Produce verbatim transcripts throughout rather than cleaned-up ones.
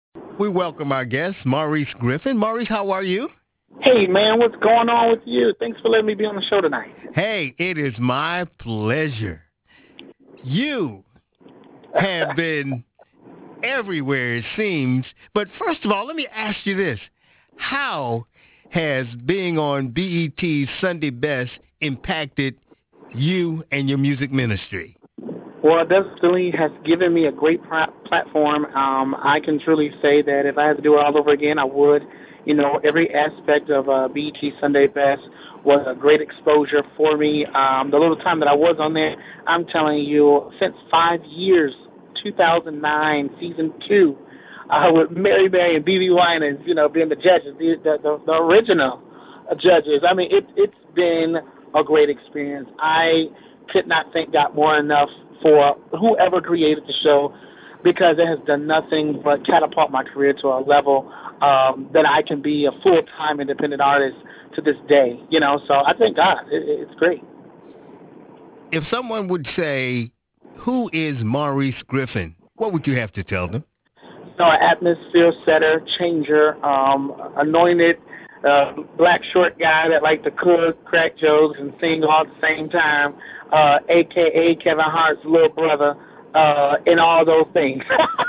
We welcome our guest, Maurice Griffin. Maurice, how are you? Hey, man, what's going on with you? Thanks for letting me be on the show tonight. Hey, it is my pleasure. You have been everywhere, it seems. But first of all, let me ask you this. How has being on B E T's Sunday Best impacted you and your music ministry? Well, it definitely has given me a great pr- platform. Um, I can truly say that if I had to do it all over again, I would. You know, every aspect of uh, B E T Sunday Best was a great exposure for me. Um, the little time that I was on there, I'm telling you, since five years, two thousand nine, season two, uh, with Mary Mary and B B Winans, you know, being the judges, the, the, the, the original uh, judges. I mean, it, it's been a great experience. I could not thank God more enough for whoever created the show because it has done nothing but catapult my career to a level um, that I can be a full time independent artist to this day. You know, so I thank God. It, it's great. If someone would say, who is Maurice Griffin? What would you have to tell them? You know, an atmosphere setter, changer, um, anointed uh, black short guy that like to cook, crack jokes, and sing all at the same time, uh, A K A Kevin Hart's little brother, uh, and all those things.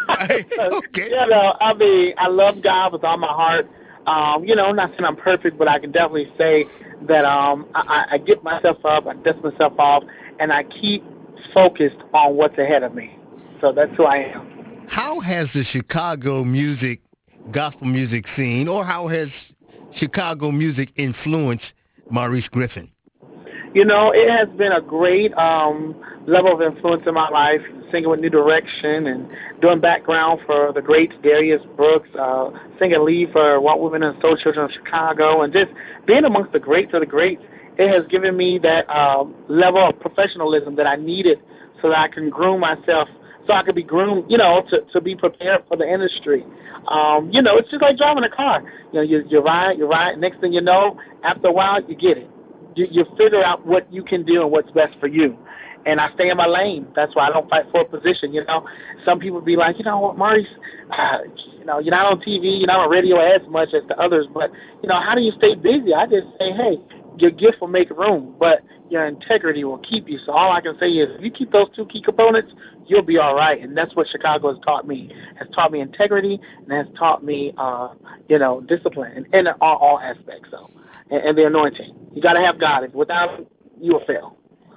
Okay. you know, I mean, I love God with all my heart. Um, you know, I'm not saying I'm perfect, but I can definitely say that um, I, I get myself up, I dust myself off, and I keep focused on what's ahead of me. So that's who I am. How has the Chicago music, gospel music scene, or how has Chicago music influenced Maurice Griffin? You know, it has been a great um, level of influence in my life, singing with New Direction and doing background for the greats, Darius Brooks, uh, singing lead for White Women and Soul Children of Chicago, and just being amongst the greats of the greats. It has given me that um, level of professionalism that I needed so that I can groom myself, so I could be groomed, you know, to, to be prepared for the industry. Um, you know, it's just like driving a car. You know, you, you ride, you ride. Next thing you know, after a while, you get it you, you figure out what you can do and what's best for you. And I stay in my lane. That's why I don't fight for a position. You know, some people be like, you know what, Maurice, uh, you know, you're not on T V, you're not on radio as much as the others, but you know, how do you stay busy? I just say, hey, your gift will make room, but your integrity will keep you. So all I can say is, if you keep those two key components, you'll be all right. And that's what Chicago has taught me. Has taught me integrity and has taught me, uh, you know, discipline in, in all, all aspects. So and, and the anointing. You got to have God. Without it, you will fail.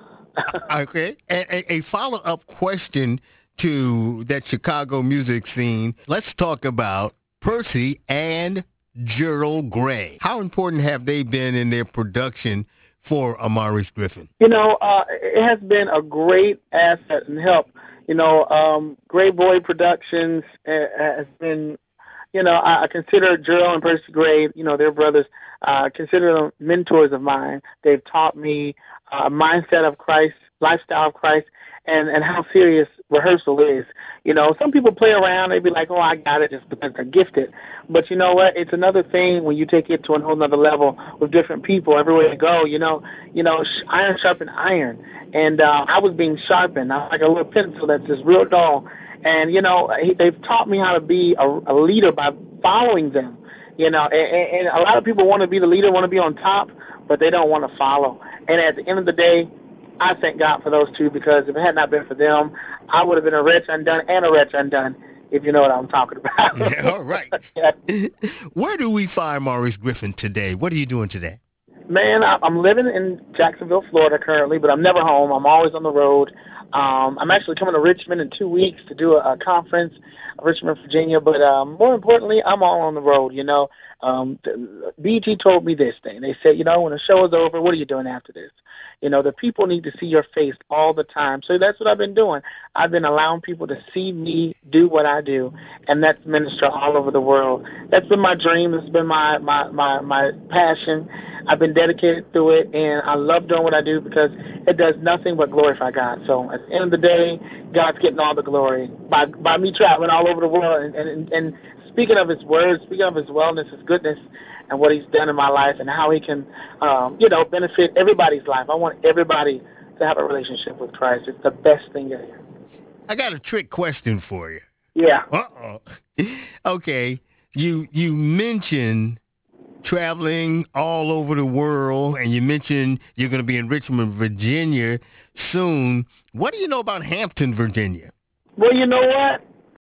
Okay. A, a, a follow up question to that Chicago music scene. Let's talk about Percy and Gerald Gray. How important have they been in their production for Maurice Griffin? You know, uh, it has been a great asset and help. You know, um, Gray Boy Productions uh, has been, you know, I, I consider Gerald and Percy Gray, you know, they're brothers, uh, consider them mentors of mine. They've taught me uh, mindset of Christ, lifestyle of Christ, and, and how serious rehearsal is. You know, some people play around, they be like, oh, I got it just because they're gifted. But you know what? It's another thing when you take it to a whole other level with different people everywhere you go. You know, you know, sh- iron sharpened iron, and uh, I was being sharpened. I was like a little pencil that's just real dull. And you know, he, they've taught me how to be a, a leader by following them. You know, and, and a lot of people want to be the leader, want to be on top, but they don't want to follow. And at the end of the day, I thank God for those two because if it had not been for them, I would have been a wretch undone and a wretch undone, if you know what I'm talking about. Yeah, all right. Where do we find Maurice Griffin today? What are you doing today? Man, I- I'm living in Jacksonville, Florida currently, but I'm never home. I'm always on the road. Um, I'm actually coming to Richmond in two weeks to do a, a conference, Richmond, Virginia. But um, more importantly, I'm all on the road. You know, um, B T told me this thing. They said, you know, when the show is over, what are you doing after this? You know, the people need to see your face all the time. So that's what I've been doing. I've been allowing people to see me do what I do, and that's minister all over the world. That's been my dream. It's been my my my my passion. I've been dedicated to it, and I love doing what I do because it does nothing but glorify God. So at the end of the day, God's getting all the glory by by me traveling all over the world and and, and speaking of His word, speaking of His wellness, His goodness, and what He's done in my life, and how He can, um, you know, benefit everybody's life. I want everybody to have a relationship with Christ. It's the best thing ever. I got a trick question for you. Yeah. Uh-oh. Okay, you you mentioned traveling all over the world, and you mentioned you're going to be in Richmond, Virginia soon. What do you know about Hampton, Virginia? Well, you know what?